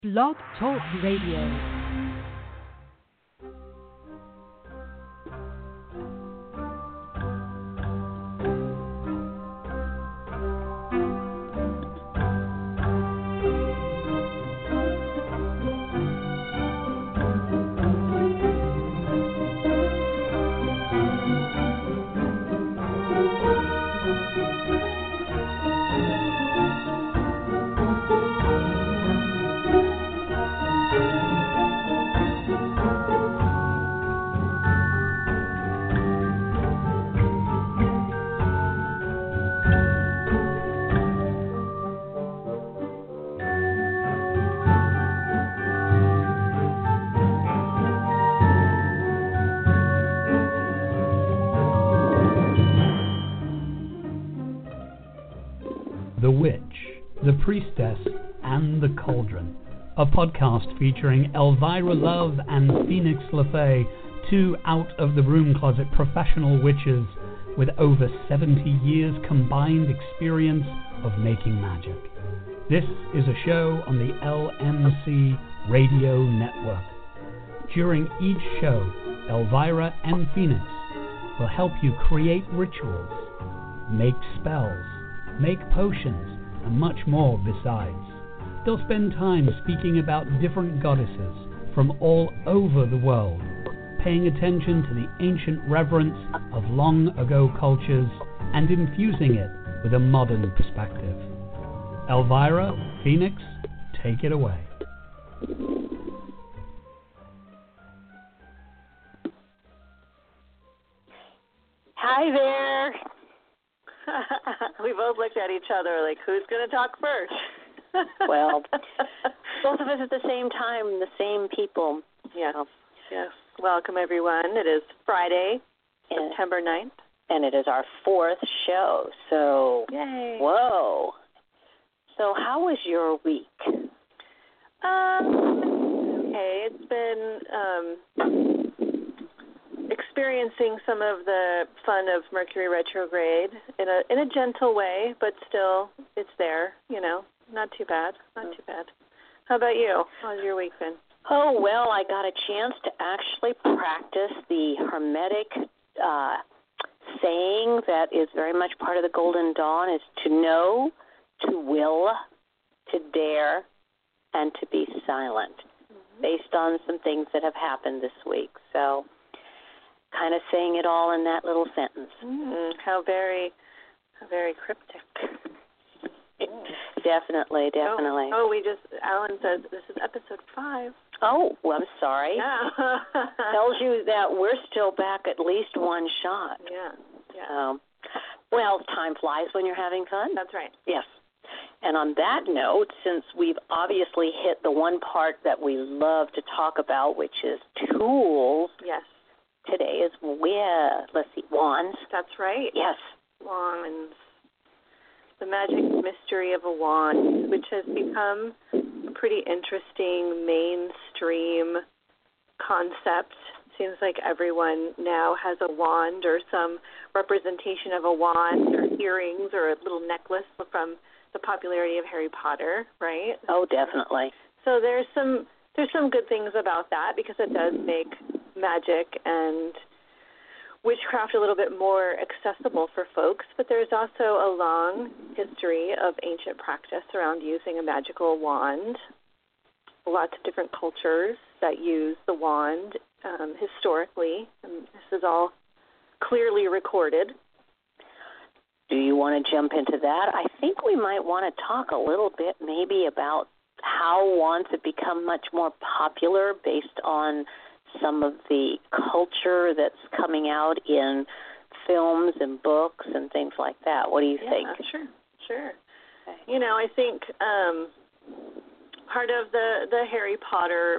Blog Talk Radio. The Witch, the Priestess, and the Cauldron, a podcast featuring Elvira Love and Phoenix LeFae, two out-of-the-broom closet professional witches with over 70 years combined experience of making magic. This is a show on the LMC Radio Network. During each show, Elvira and Phoenix will help you create rituals, make spells, make potions, and much more besides. They'll spend time speaking about different goddesses from all over the world, paying attention to the ancient reverence of long-ago cultures and infusing it with a modern perspective. Elvira, Phoenix, take it away. Hi there. We both looked at each other like, who's going to talk first? Well, both of us at the same time, the same people. Yes. Welcome, everyone. It is Friday, September 9th. And it is our fourth show. So, yay. Whoa. So how was your week? Okay. It's been experiencing some of the fun of Mercury retrograde in a gentle way, but still it's there, not too bad. How about you? How's your week been? Oh, well, I got a chance to actually practice the Hermetic saying that is very much part of the Golden Dawn, is to know, to will, to dare, and to be silent, based on some things that have happened this week. So kind of saying it all in that little sentence. How very cryptic. Definitely. Alan says this is episode 5. Oh, well, I'm sorry. Yeah. Tells you that we're still back at least one shot. Yeah. Well, time flies when you're having fun. That's right. Yes. And on that note, since we've obviously hit the one part that we love to talk about, which is tools. Yes. Today is wands. That's right. Yes. Wands. The magic mystery of a wand, which has become a pretty interesting mainstream concept. Seems like everyone now has a wand or some representation of a wand or earrings or a little necklace from the popularity of Harry Potter, right? Oh, definitely. So there's some good things about that because it does make magic and witchcraft a little bit more accessible for folks, but there's also a long history of ancient practice around using a magical wand. Lots of different cultures that use the wand historically, and this is all clearly recorded. Do you want to jump into that? I think we might want to talk a little bit maybe about how wands have become much more popular based on some of the culture that's coming out in films and books and things like that. What do you think? Sure. Okay. I think part of the Harry Potter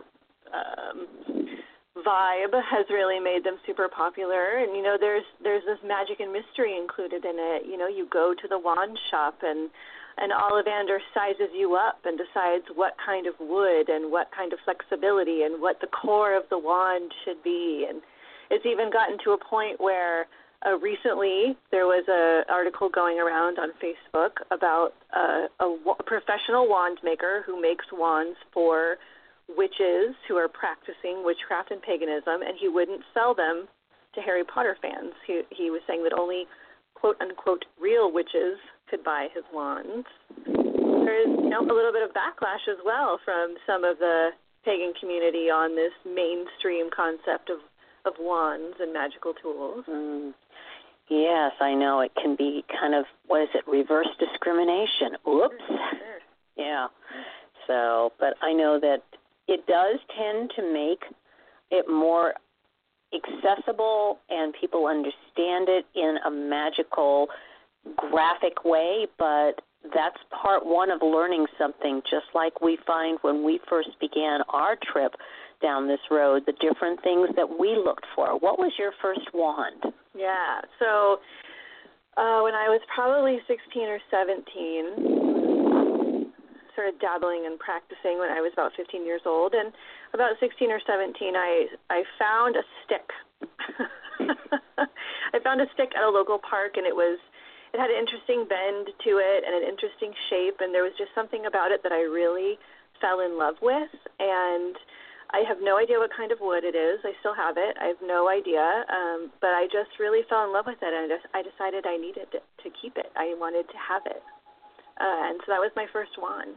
vibe has really made them super popular. And, there's this magic and mystery included in it. You go to the wand shop and Ollivander sizes you up and decides what kind of wood and what kind of flexibility and what the core of the wand should be. And it's even gotten to a point where Recently, there was an article going around on Facebook about a professional wand maker who makes wands for witches who are practicing witchcraft and paganism, and he wouldn't sell them to Harry Potter fans. He was saying that only quote-unquote real witches could buy his wands. There's a little bit of backlash as well from some of the pagan community on this mainstream concept of wands and magical tools. Yes, I know. It can be kind of, reverse discrimination. Oops. Sure. Yeah. So, but I know that it does tend to make it more accessible and people understand it in a magical, graphic way, but that's part one of learning something, just like we find when we first began our trip down this road, the different things that we looked for. What was your first wand? Yeah, so when I was probably 16 or 17, started dabbling and practicing when I was about 15 years old, and about 16 or 17, I found a stick. I found a stick at a local park, and it had an interesting bend to it and an interesting shape, and there was just something about it that I really fell in love with, and I have no idea what kind of wood it is. I still have it. I have no idea, but I just really fell in love with it, and I decided I needed to keep it. I wanted to have it, and so that was my first wand.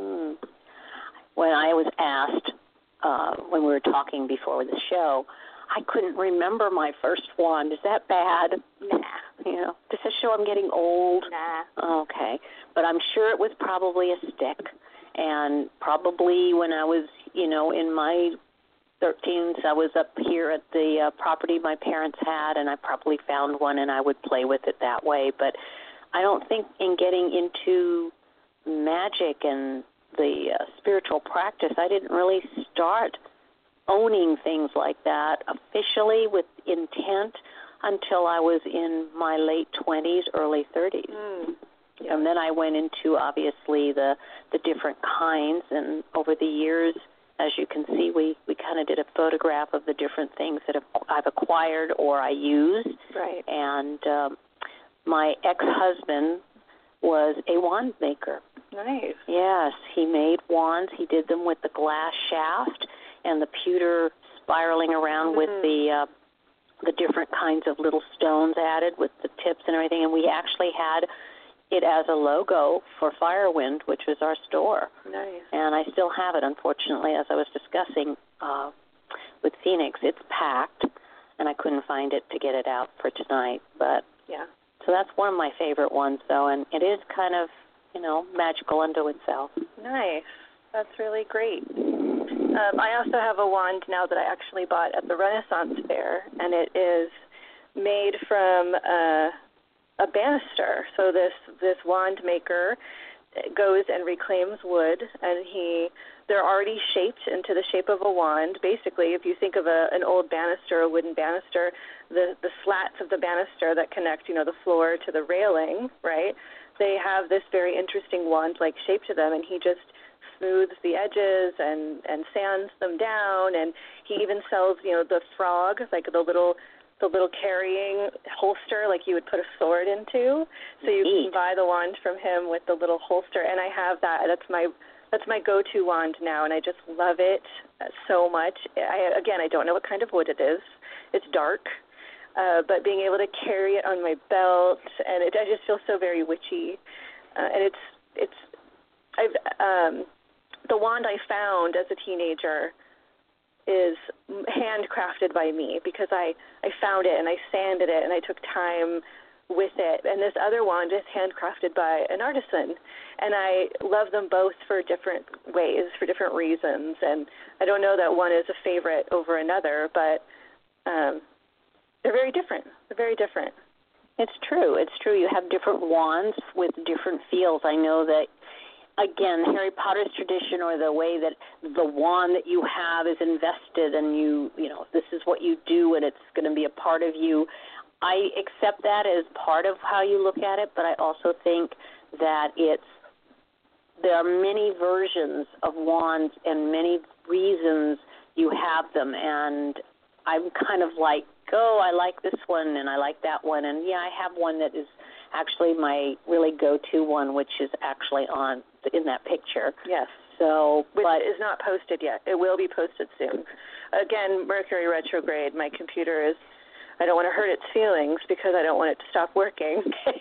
When I was asked, when we were talking before the show, I couldn't remember my first wand. Is that bad? Nah. Does this show I'm getting old? Nah. Okay. But I'm sure it was probably a stick. And probably when I was, in my 13s, I was up here at the property my parents had, and I probably found one, and I would play with it that way. But I don't think in getting into magic and the spiritual practice, I didn't really start owning things like that officially with intent until I was in my late 20s, early 30s. Yeah. And then I went into, obviously, the different kinds, and over the years, as you can see, we kind of did a photograph of the different things that I've acquired or I use. Right. And my ex-husband was a wand maker. Nice. Yes, he made wands. He did them with the glass shaft and the pewter spiraling around with the different kinds of little stones added with the tips and everything. And we actually had it as a logo for Firewind, which was our store. Nice. And I still have it, unfortunately, as I was discussing with Phoenix. It's packed, and I couldn't find it to get it out for tonight. But yeah. So that's one of my favorite ones, though, and it is kind of, magical unto itself. Nice. That's really great. I also have a wand now that I actually bought at the Renaissance Fair, and it is made from a banister. So this wand maker goes and reclaims wood, and they're already shaped into the shape of a wand. Basically, if you think of an old banister, a wooden banister, the slats of the banister that connect, the floor to the railing, right? They have this very interesting wand-like shape to them, and he just smooths the edges and sands them down, and he even sells, the frog, like the little carrying holster, like you would put a sword into. So you can buy the wand from him with the little holster, and I have that. That's my go-to wand now, and I just love it so much. I don't know what kind of wood it is. It's dark, but being able to carry it on my belt, and I just feel so very witchy. And the wand I found as a teenager is handcrafted by me because I found it and I sanded it and I took time with it. And this other wand is handcrafted by an artisan. And I love them both for different ways, for different reasons. And I don't know that one is a favorite over another, but they're very different. They're very different. It's true. It's true. You have different wands with different feels. I know that, again, Harry Potter's tradition, or the way that the wand that you have is invested and this is what you do and it's going to be a part of you. I accept that as part of how you look at it, but I also think that there are many versions of wands and many reasons you have them, and I'm kind of like oh, I like this one and I like that one. And, yeah, I have one that is actually my really go-to one, which is actually in that picture. Yes. So, which but is not posted yet. It will be posted soon. Again, Mercury retrograde. My computer is, I don't want to hurt its feelings because I don't want it to stop working.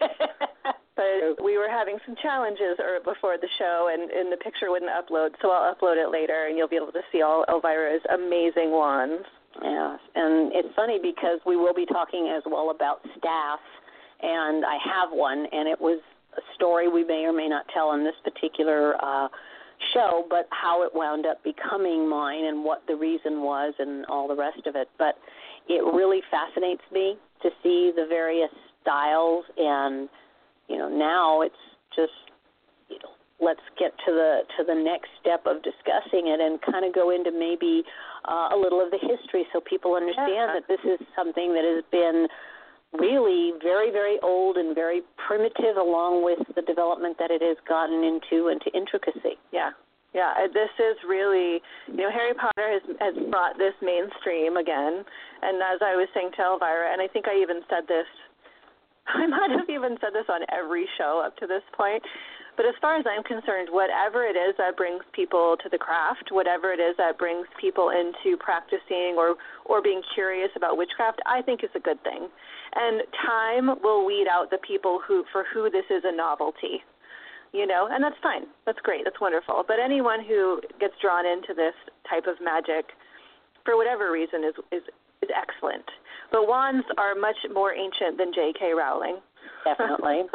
But we were having some challenges before the show, and the picture wouldn't upload, so I'll upload it later, and you'll be able to see all Elvira's amazing wands. Yeah, and it's funny because we will be talking as well about staff, and I have one, and it was a story we may or may not tell in this particular show, but how it wound up becoming mine and what the reason was and all the rest of it. But it really fascinates me to see the various styles, and now it's just let's get to the next step of discussing it and kind of go into maybe a little of the history so people understand that this is something that has been really very, very old and very primitive, along with the development that it has gotten into intricacy. Yeah. This is really, Harry Potter has brought this mainstream again. And as I was saying to Elvira, and I think I even said this, I might have even said this on every show up to this point, but as far as I'm concerned, whatever it is that brings people to the craft, whatever it is that brings people into practicing or being curious about witchcraft, I think is a good thing. And time will weed out the people for who this is a novelty, and that's fine. That's great. That's wonderful. But anyone who gets drawn into this type of magic, for whatever reason, is excellent. But wands are much more ancient than J.K. Rowling. Definitely.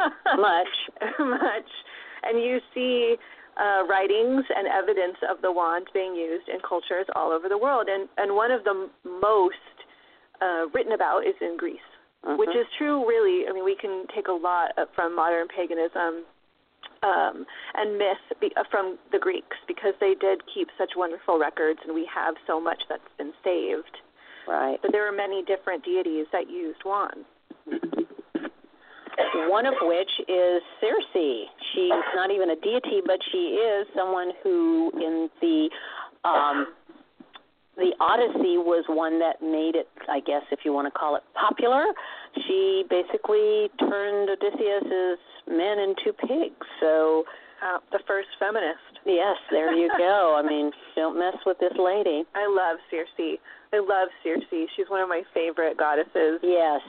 Much. And you see writings and evidence of the wand being used in cultures all over the world. And one of the most written about is in Greece, which is true, really. I mean, we can take a lot from modern paganism and myth from the Greeks, because they did keep such wonderful records, and we have so much that's been saved. Right. But there are many different deities that used wands. One of which is Circe. She's not even a deity, but she is someone who, in the Odyssey, was one that made it, I guess, if you want to call it, popular. She basically turned Odysseus's men into pigs. So the first feminist. Yes, there you go. I mean, don't mess with this lady. I love Circe. She's one of my favorite goddesses. Yes.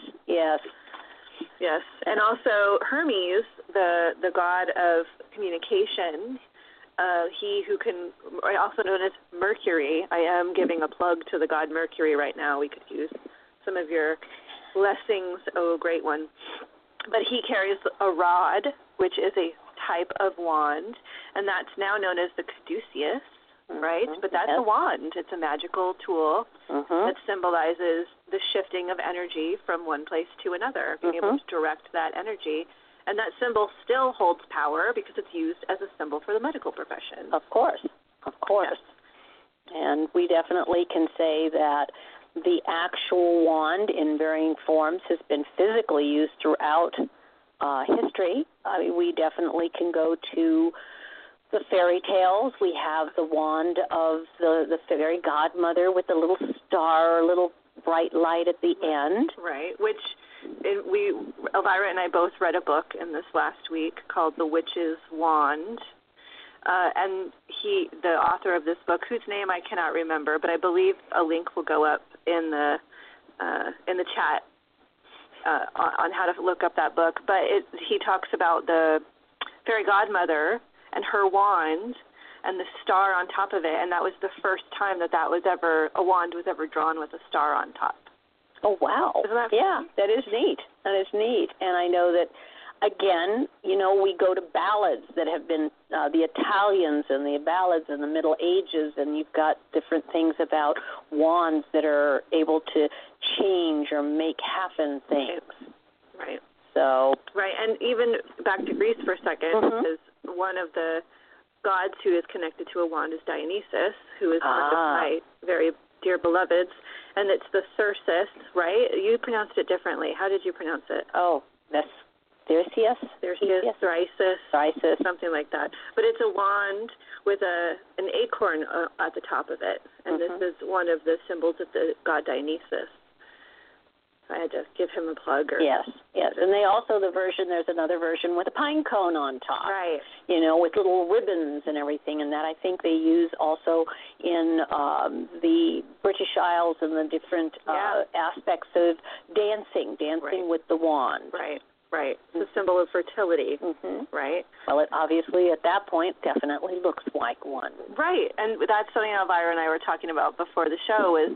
Yes, and also Hermes, the god of communication, he who can, also known as Mercury. I am giving a plug to the god Mercury right now. We could use some of your blessings, oh great one. But he carries a rod, which is a type of wand, and that's now known as the caduceus, right? But that's a wand. It's a magical tool that symbolizes the shifting of energy from one place to another, being able to direct that energy. And that symbol still holds power because it's used as a symbol for the medical profession. Of course. Yes. And we definitely can say that the actual wand in varying forms has been physically used throughout history. I mean, we definitely can go to the fairy tales. We have the wand of the fairy godmother with the little star, little bright light at the end. Right, which Elvira and I both read a book in this last week called The Witch's Wand. And the author of this book, whose name I cannot remember, but I believe a link will go up in the chat on how to look up that book. But he talks about the fairy godmother and her wand and the star on top of it, and that was the first time that a wand was ever drawn with a star on top. Oh, wow. Isn't that yeah, that is neat. And I know that, again, we go to ballads that have been the Italians and the ballads in the Middle Ages, and you've got different things about wands that are able to change or make happen things. Right. So. Right, and even back to Greece for a second, because one of the gods who is connected to a wand is Dionysus, who is one of my very dear beloveds, and it's the Thyrsus, right? You pronounced it differently. How did you pronounce it? Oh, that's Thyrsus, Thyrsus, something like that. But it's a wand with an acorn at the top of it, and this is one of the symbols of the god Dionysus. I had to give him a plug. Yes. And there's another version with a pine cone on top. Right. With little ribbons and everything, and that I think they use also in the British Isles and the different aspects of dancing with the wand. Right. It's a symbol of fertility, right? Well, it obviously at that point definitely looks like one. Right, and that's something Elvira and I were talking about before the show is,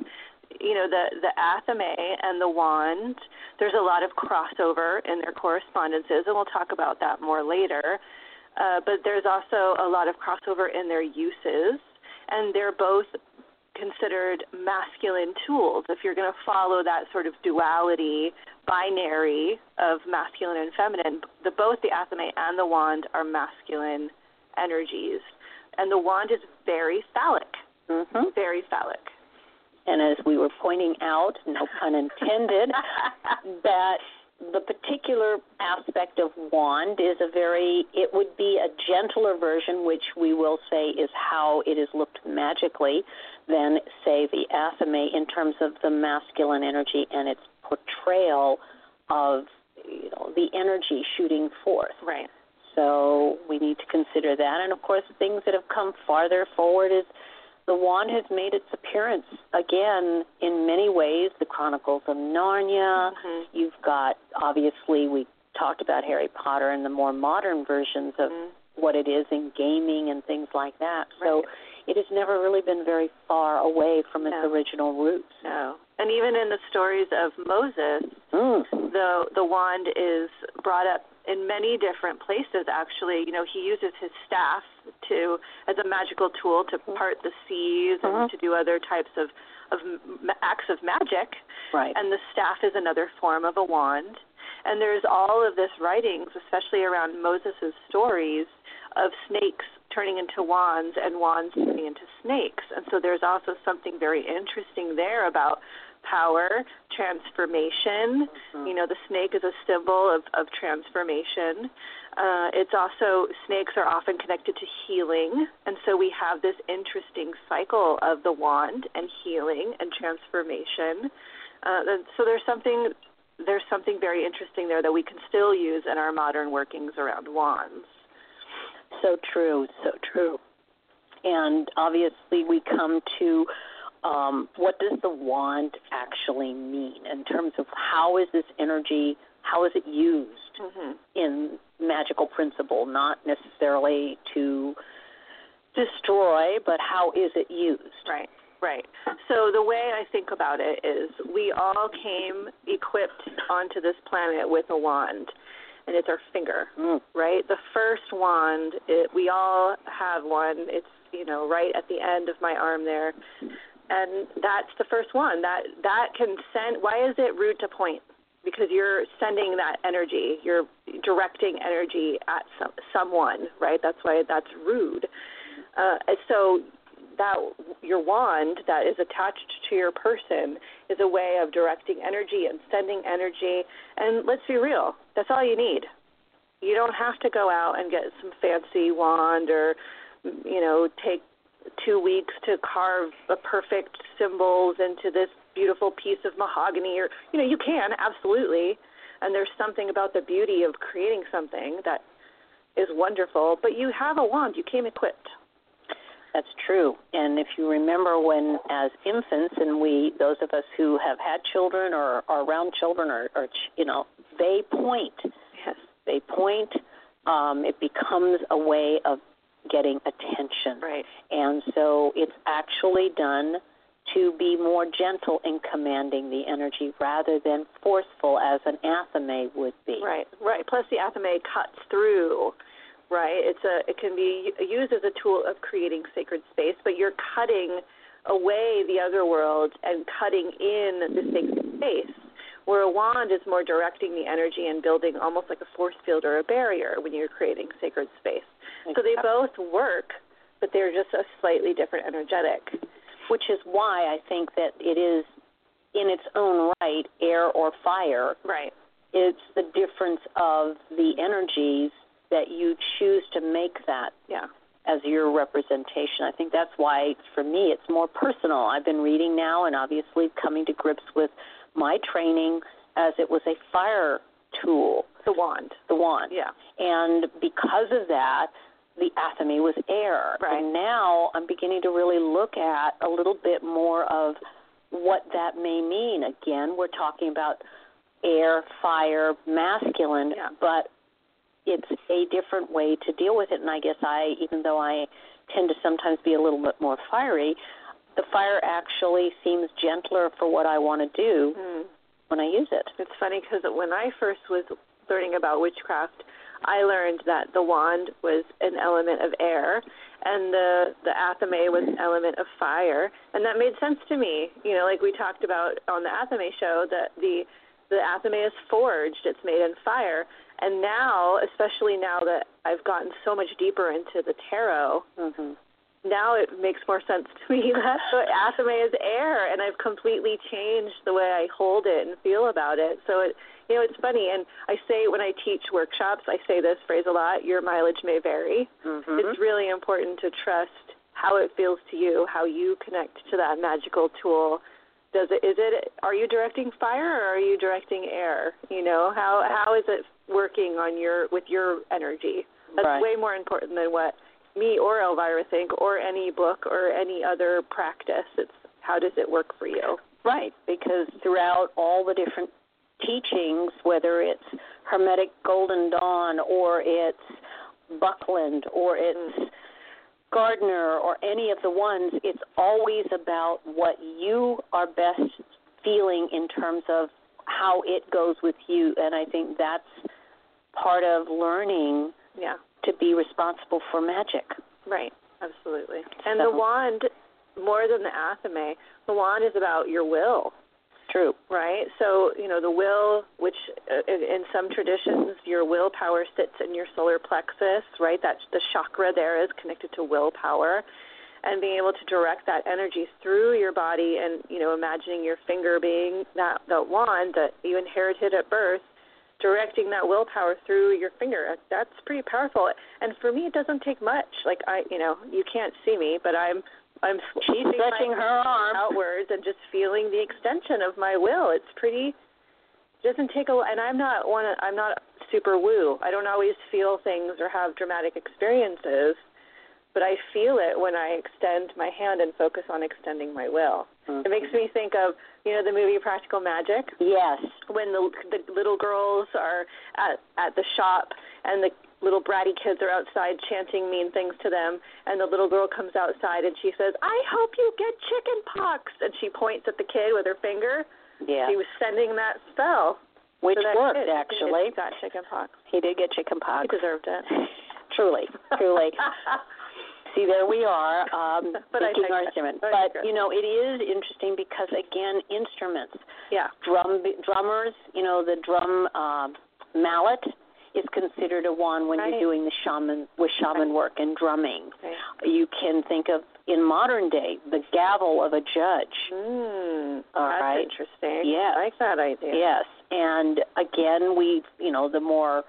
the Athame and the wand, there's a lot of crossover in their correspondences, and we'll talk about that more later. But there's also a lot of crossover in their uses, and they're both considered masculine tools. If you're going to follow that sort of duality, binary of masculine and feminine, both the Athame and the wand are masculine energies. And the wand is very phallic, very phallic. And as we were pointing out, no pun intended, that the particular aspect of wand is it would be a gentler version, which we will say is how it is looked magically, than, say, the Athame in terms of the masculine energy and its portrayal of, the energy shooting forth. Right. So we need to consider that. And, of course, things that have come farther forward is the wand has made its appearance again in many ways. The Chronicles of Narnia. You've got, obviously, we talked about Harry Potter and the more modern versions of what it is in gaming and things like that. Right. So it has never really been very far away from its original roots. No. And even in the stories of Moses, the wand is brought up in many different places, actually. He uses his staff as a magical tool to part the seas and to do other types of acts of magic. Right. And the staff is another form of a wand. And there's all of this writings, especially around Moses' stories, of snakes turning into wands and wands turning into snakes. And so there's also something very interesting there about power, transformation. The snake is a symbol of transformation. It's also, snakes are often connected to healing, and so we have this interesting cycle of the wand and healing and transformation. So there's something very interesting there that we can still use in our modern workings around wands. So true. And obviously we come to what does the wand actually mean in terms of how is this energy, how is it used in magical principle, not necessarily to destroy, but how is it used? Right. So the way I think about it is we all came equipped onto this planet with a wand, and it's our finger, right? The first wand, we all have one. It's, right at the end of my arm there. And that's the first one. That can send, why is it root to point? Because you're sending that energy. You're directing energy at someone, right? That's why that's rude. So that your wand that is attached to your person is a way of directing energy and sending energy. And let's be real, that's all you need. You don't have to go out and get some fancy wand or, take 2 weeks to carve the perfect symbols into this beautiful piece of mahogany, or, you can, absolutely. And there's something about the beauty of creating something that is wonderful, but you have a wand, you came equipped. That's true. And if you remember when, as infants, and those of us who have had children or are around children, or they point. Yes. They point. It becomes a way of getting attention. Right. And so it's actually done to be more gentle in commanding the energy rather than forceful as an Athame would be. Right. Plus the Athame cuts through. Right, it can be used as a tool of creating sacred space, but you're cutting away the other world and cutting in the sacred space, where a wand is more directing the energy and building almost like a force field or a barrier when you're creating sacred space. Exactly. So they both work, but they're just a slightly different energetic. Which is why I think that it is, in its own right, air or fire. Right. It's the difference of the energies that you choose to make that as your representation. I think that's why, for me, it's more personal. I've been reading now and obviously coming to grips with my training as it was a fire tool. The wand. The wand. Yeah. And because of that, the athame was air. Right. And now I'm beginning to really look at a little bit more of what that may mean. Again, we're talking about air, fire, masculine, but it's a different way to deal with it. And I guess even though I tend to sometimes be a little bit more fiery, the fire actually seems gentler for what I want to do when I use it. It's funny because when I first was learning about witchcraft, I learned that the wand was an element of air and the athame was an element of fire, and that made sense to me. You know, like we talked about on the Athame show, that the athame is forged, it's made in fire, and now, especially now that I've gotten so much deeper into the tarot, now it makes more sense to me that the athame is air, and I've completely changed the way I hold it and feel about it. So it's funny, and I say when I teach workshops, I say this phrase a lot: your mileage may vary. It's really important to trust how it feels to you, how you connect to that magical tool. Are you directing fire or are you directing air? You know, how is it working with your energy? That's way more important than what me or Elvira think, or any book or any other practice. It's how does it work for you? Right, because throughout all the different teachings, whether it's Hermetic Golden Dawn or it's Buckland or it's Gardner or any of the ones, it's always about what you are best feeling in terms of how it goes with you. And I think that's part of learning to be responsible for magic. Right, absolutely. And the wand, more than the athame, the wand is about your will. True. Right? So, you know, the will, which in some traditions, your willpower sits in your solar plexus, right? That's the chakra there is connected to willpower. And being able to direct that energy through your body and, you know, imagining your finger being that wand that you inherited at birth, directing that willpower through your finger, that's pretty powerful. And for me, it doesn't take much. Like, you can't see me, but she's stretching her arm outwards and just feeling the extension of my will. It's pretty. Doesn't take and I'm not super woo. I don't always feel things or have dramatic experiences, but I feel it when I extend my hand and focus on extending my will. It makes me think of, you know, the movie Practical Magic. Yes. When the little girls are at the shop and the little bratty kids are outside chanting mean things to them, and the little girl comes outside and she says, "I hope you get chicken pox," and she points at the kid with her finger. Yeah. She was sending that spell. Which worked, kid, actually. He got chicken pox. He did get chicken pox. He deserved it. Truly. See, there we are, making our instrument. But, you know, it is interesting because, again, instruments. Yeah. Drummers, you know, the drum mallet is considered a wand when you're doing the shaman work and drumming. Right. You can think of, in modern day, the gavel of a judge. That's interesting. Yes. I like that idea. Yes. And again, the more,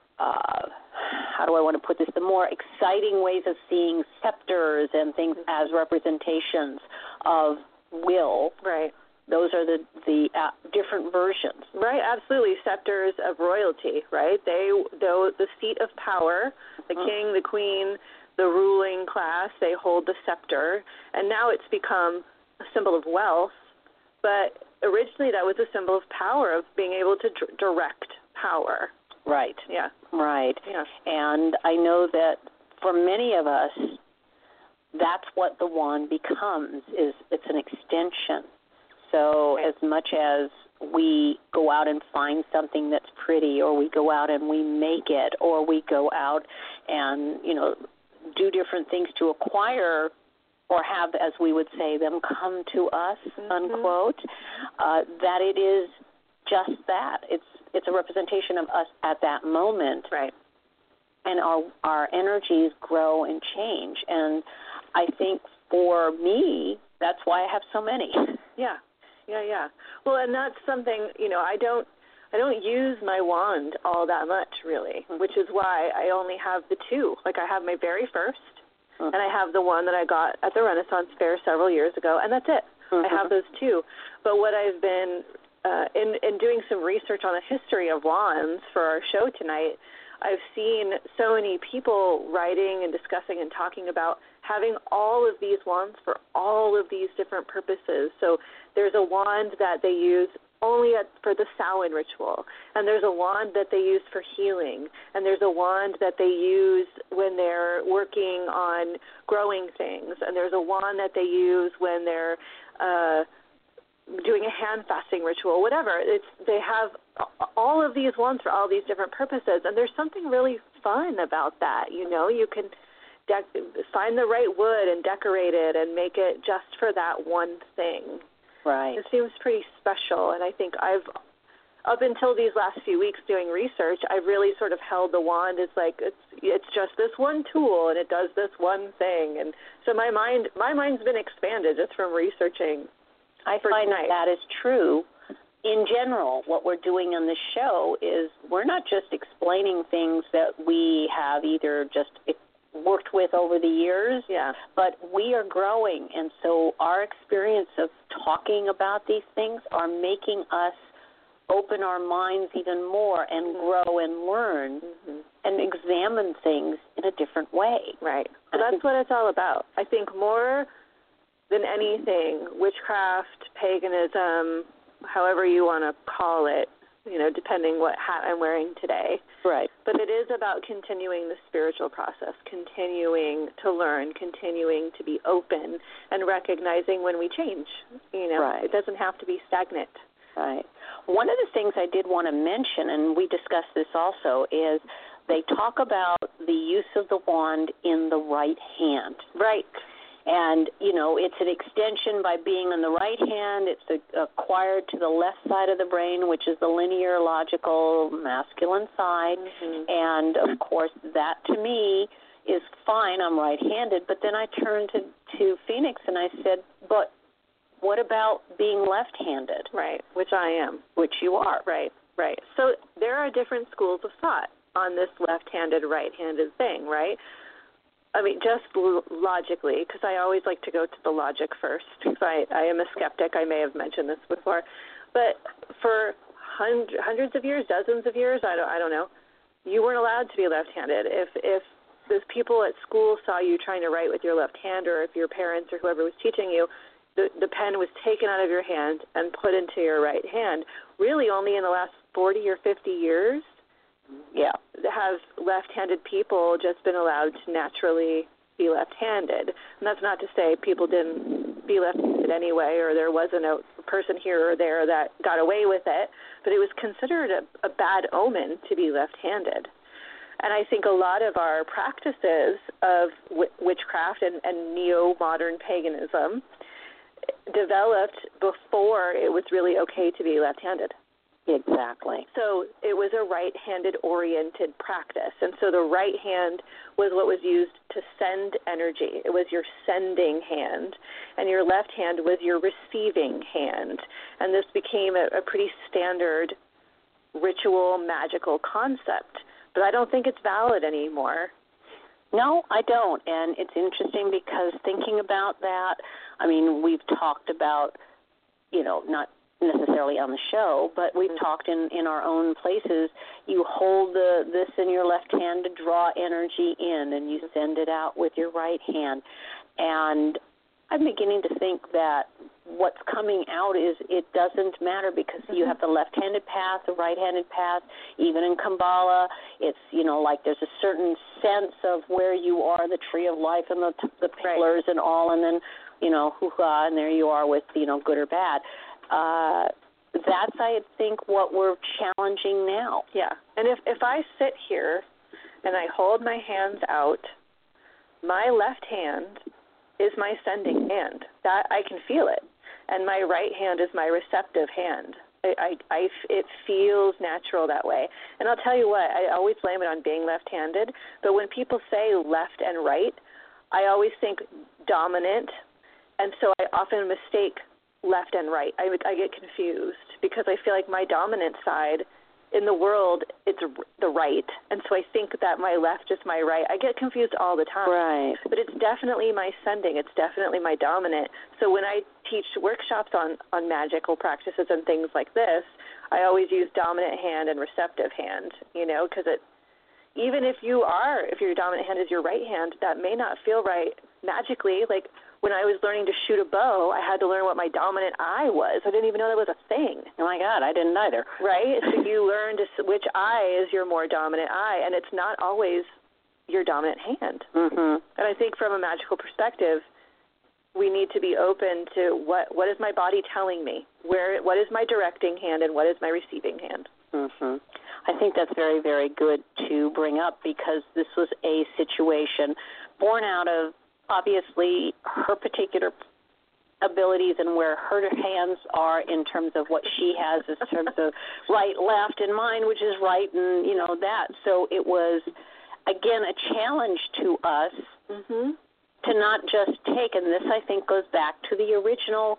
how do I want to put this, the more exciting ways of seeing scepters and things as representations of will. Right. Those are the different versions. Right, absolutely. Scepters of royalty, right? The seat of power, the king, the queen, the ruling class, they hold the scepter. And now it's become a symbol of wealth. But originally that was a symbol of power, of being able to direct power. Right. Yeah. Right. Yeah. And I know that for many of us, that's what the wand becomes, it's an extension. So as much as we go out and find something that's pretty, or we go out and we make it, or we go out and, you know, do different things to acquire or have, as we would say, them come to us, unquote, that it is just that. It's a representation of us at that moment. Right. And our energies grow and change. And I think for me, that's why I have so many. Yeah. Well, and that's something, you know, I don't use my wand all that much, really, which is why I only have the two. Like, I have my very first, and I have the one that I got at the Renaissance Fair several years ago, and that's it. I have those two. But what I've been in doing some research on the history of wands for our show tonight, I've seen so many people writing and discussing and talking about having all of these wands for all of these different purposes. So there's a wand that they use only for the Samhain ritual, and there's a wand that they use for healing, and there's a wand that they use when they're working on growing things, and there's a wand that they use when they're doing a hand fasting ritual, whatever. They have all of these wands for all these different purposes, and there's something really fun about that. You can find the right wood and decorate it and make it just for that one thing. Right. It seems pretty special, and I think up until these last few weeks doing research, I've really sort of held the wand as like it's just this one tool and it does this one thing, and so my mind's been expanded just from researching. I find that is true. In general, what we're doing on this show is we're not just explaining things that we have either just worked with over the years, but we are growing, and so our experience of talking about these things are making us open our minds even more and grow and learn and examine things in a different way. Right. So that's what it's all about. I think more than anything, witchcraft, paganism, however you want to call it, depending what hat I'm wearing today. Right. But it is about continuing the spiritual process, continuing to learn, continuing to be open, and recognizing when we change. Right. It doesn't have to be stagnant. Right. One of the things I did want to mention, and we discussed this also, is they talk about the use of the wand in the right hand. Right. And, it's an extension by being on the right hand. It's acquired to the left side of the brain, which is the linear, logical, masculine side. And, of course, that to me is fine. I'm right-handed. But then I turned to Phoenix and I said, but what about being left-handed? Right, which I am. Which you are. Right. So there are different schools of thought on this left-handed, right-handed thing, right? I mean, just logically, because I always like to go to the logic first, because I am a skeptic. I may have mentioned this before. But for hundreds of years, dozens of years, I don't know, you weren't allowed to be left-handed. If those people at school saw you trying to write with your left hand, or if your parents or whoever was teaching you, the pen was taken out of your hand and put into your right hand. Really only in the last 40 or 50 years have left-handed people just been allowed to naturally be left-handed. And that's not to say people didn't be left-handed anyway, or there wasn't a person here or there that got away with it, but it was considered a bad omen to be left-handed. And I think a lot of our practices of witchcraft and neo-modern paganism developed before it was really okay to be left-handed. Exactly. So it was a right-handed oriented practice. And so the right hand was what was used to send energy. It was your sending hand. And your left hand was your receiving hand. And this became a pretty standard ritual, magical concept. But I don't think it's valid anymore. No, I don't. And it's interesting because thinking about that, I mean, we've talked about, not necessarily on the show, but we've talked in our own places. You hold this in your left hand to draw energy in, and you send it out with your right hand. And I'm beginning to think that what's coming out is it doesn't matter because you have the left-handed path, the right-handed path. Even in Kabbalah, it's, like there's a certain sense of where you are, the tree of life and the pillars and all, and then, hoo-ha, and there you are with, good or bad. That's, I think, what we're challenging now. Yeah. And if I sit here and I hold my hands out, my left hand is my sending hand. That I can feel it. And my right hand is my receptive hand. It feels natural that way. And I'll tell you what, I always blame it on being left-handed, but when people say left and right, I always think dominant, and so I often mistake left and right. I get confused because I feel like my dominant side in the world, it's the right, and so I think that my left is my right. I get confused all the time. Right. But it's definitely my sending. It's definitely my dominant. So when I teach workshops on magical practices and things like this, I always use dominant hand and receptive hand, because even if your dominant hand is your right hand, that may not feel right magically. Like when I was learning to shoot a bow, I had to learn what my dominant eye was. I didn't even know that was a thing. Oh, my God, I didn't either. Right? So you learn which eye is your more dominant eye, and it's not always your dominant hand. Mm-hmm. And I think from a magical perspective, we need to be open to what is my body telling me? What is my directing hand and what is my receiving hand? Mm-hmm. I think that's very, very good to bring up, because this was a situation born out of, obviously, her particular abilities and where her hands are in terms of what she has in terms of right, left, and mine, which is right, and, that. So it was, again, a challenge to us mm-hmm. to not just take, and this, I think, goes back to the original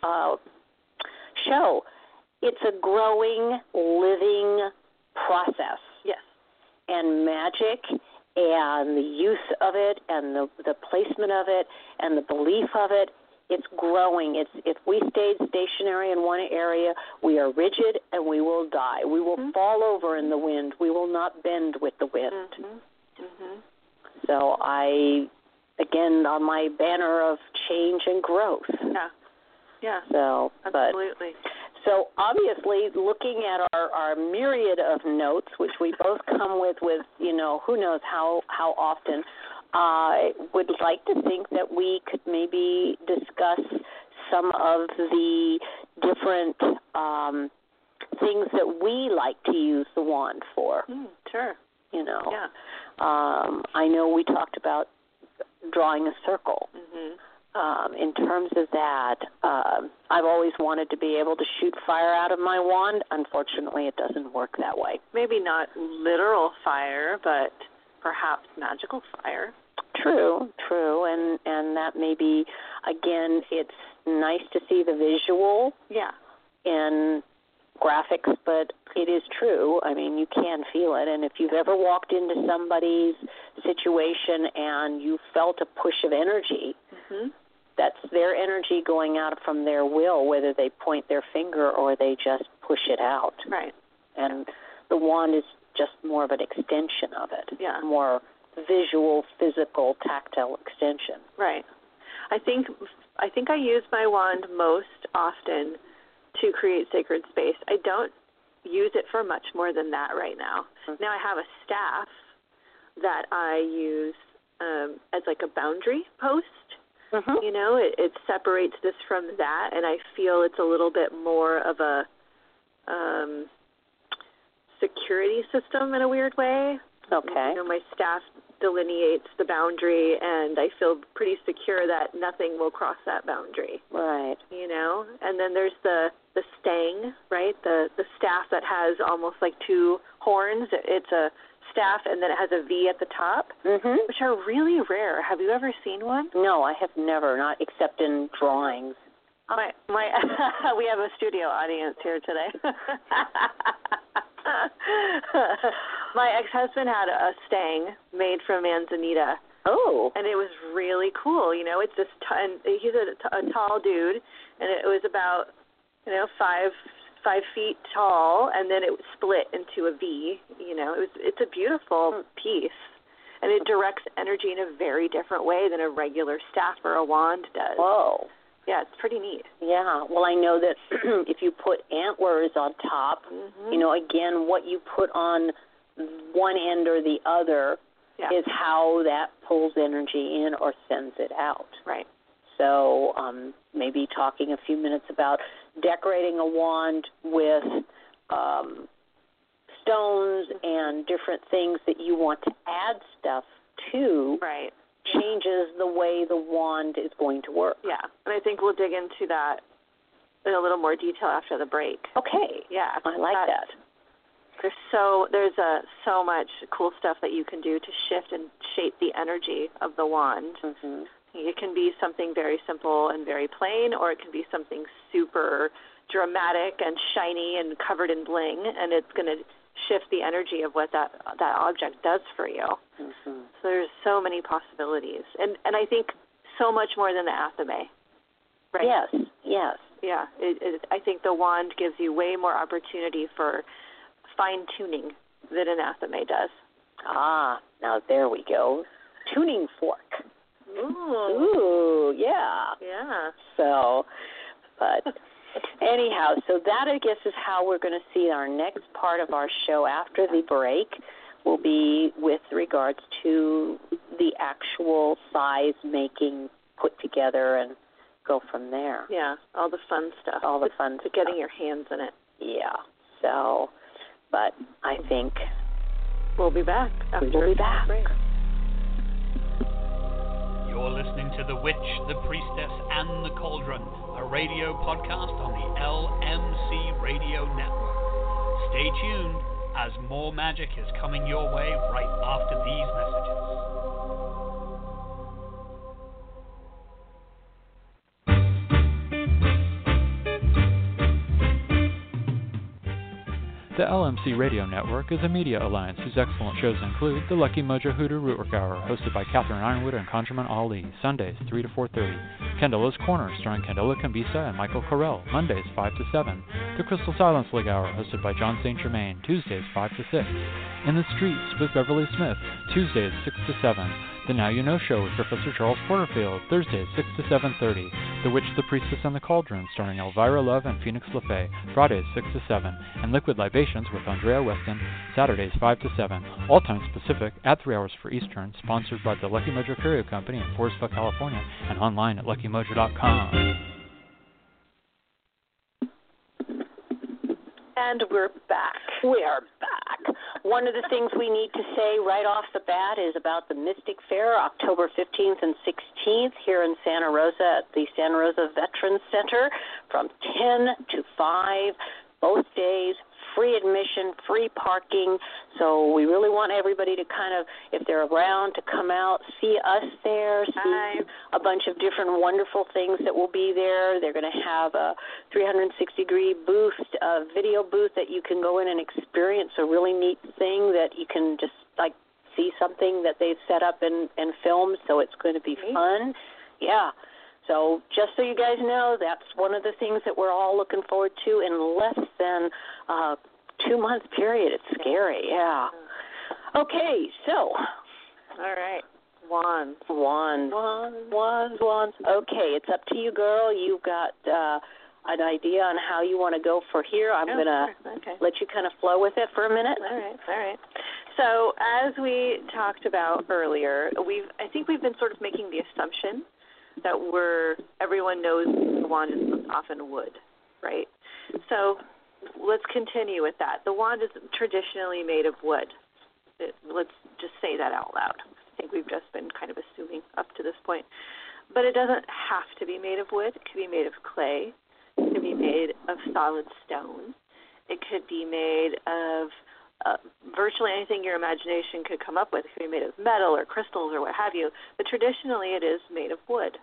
show. It's a growing, living process. Yes. And magic and the use of it and the placement of it and the belief of it, it's growing. If we stayed stationary in one area, we are rigid and we will die. We will mm-hmm. fall over in the wind. We will not bend with the wind. Mm-hmm. Mm-hmm. So again, on my banner of change and growth. Yeah. Yeah. So, absolutely. So obviously, looking at our myriad of notes, which we both come with who knows how often, I would like to think that we could maybe discuss some of the different things that we like to use the wand for. Sure. Yeah. I know we talked about drawing a circle. Mm-hmm. In terms of that, I've always wanted to be able to shoot fire out of my wand. Unfortunately, it doesn't work that way. Maybe not literal fire, but perhaps magical fire. True, and that may be, again, it's nice to see the visual in graphics, but it is true. I mean, you can feel it, and if you've ever walked into somebody's situation and you felt a push of energy, mm-hmm. that's their energy going out from their will, whether they point their finger or they just push it out. Right. And the wand is just more of an extension of it. Yeah. More visual, physical, tactile extension. Right. I think I use my wand most often to create sacred space. I don't use it for much more than that right now. Mm-hmm. Now I have a staff that I use as like a boundary post. Mm-hmm. It separates this from that, and I feel it's a little bit more of a security system in a weird way. Okay. My staff delineates the boundary, and I feel pretty secure that nothing will cross that boundary. Right. And then there's the stang, right? The staff that has almost like two horns. It's a staff, and then it has a V at the top, mm-hmm. which are really rare. Have you ever seen one? No, I have never, not except in drawings. My we have a studio audience here today. My ex-husband had a stang made from manzanita. Oh. And it was really cool. It's just he's a tall dude, and it was about 5 feet tall, and then it was split into a V. It's a beautiful piece, and it directs energy in a very different way than a regular staff or a wand does. Whoa. Yeah, it's pretty neat. Yeah. Well, I know that if you put antlers on top, mm-hmm. Again, what you put on one end or the other is how that pulls energy in or sends it out. Right. So maybe talking a few minutes about decorating a wand with stones and different things that you want to add stuff to. Right. Changes the way the wand is going to work. Yeah, and I think we'll dig into that in a little more detail after the break. Okay. Yeah, I like that. There's so much cool stuff that you can do to shift and shape the energy of the wand. Mm-hmm. It can be something very simple and very plain, or it can be something super dramatic and shiny and covered in bling, and it's going to shift the energy of what that object does for you. Mm-hmm. So there's so many possibilities, and I think so much more than the athame. Right? Yes, Yes. Yeah. I think the wand gives you way more opportunity for fine-tuning than an athame does. Ah, now there we go. Tuning fork. Ooh, yeah. Yeah. So, but anyhow, so that, I guess, is how we're going to see our next part of our show after the break will be with regards to the actual size making put together and go from there. Yeah, all the fun stuff. All the fun stuff. Getting your hands in it. Yeah. So, but I think we'll be back. We'll be back. Break. You're listening to The Witch, the Priestess, and the Cauldron, a radio podcast on the LMC Radio Network. Stay tuned, as more magic is coming your way right after these messages. The LMC Radio Network is a media alliance whose excellent shows include The Lucky Mojo Hoodoo Rootwork Hour, hosted by Catherine Ironwood and Conjurman Ali, Sundays 3 to 4:30. Candella's Corner, starring Candela Cambisa and Michael Correll, Mondays 5 to 7. The Crystal Silence League Hour, hosted by John St. Germain, Tuesdays 5 to 6. In the Streets with Beverly Smith, Tuesdays 6 to 7. The Now You Know Show with Professor Charles Porterfield, Thursdays 6 to 7:30. The Witch, the Priestess, and the Cauldron, starring Elvira Love and Phoenix LaFay, Fridays 6 to 7. And Liquid Libations with Andrea Weston, Saturdays 5 to 7. All times Pacific, at 3 hours for Eastern, sponsored by the Lucky Mojo Curio Company in Forestville, California, and online at luckymojo.com. And we're back. We are back. One of the things we need to say right off the bat is about the Mystic Fair, October 15th and 16th here in Santa Rosa at the Santa Rosa Veterans Center from 10 to 5, both days, free admission, free parking. So we really want everybody to kind of, if they're around, to come out, see us there, see a bunch of different wonderful things that will be there. They're going to have a 360-degree booth, a video booth that you can go in and experience a really neat thing that you can just, like, see something that they've set up and filmed, so it's going to be fun. Yeah. So just so you guys know, that's one of the things that we're all looking forward to in less than 2-month period. It's scary, yeah. Okay, so. All right. Wands. Okay, it's up to you, girl. You've got an idea on how you want to go for here. I'm going to let you kind of flow with it for a minute. All right. So as we talked about earlier, I think we've been sort of making the assumption that everyone knows the wand is often wood, right? So let's continue with that. The wand is traditionally made of wood. Let's just say that out loud. I think we've just been kind of assuming up to this point. But it doesn't have to be made of wood. It could be made of clay. It could be made of solid stone. It could be made of virtually anything your imagination could come up with. It could be made of metal or crystals or what have you. But traditionally it is made of wood.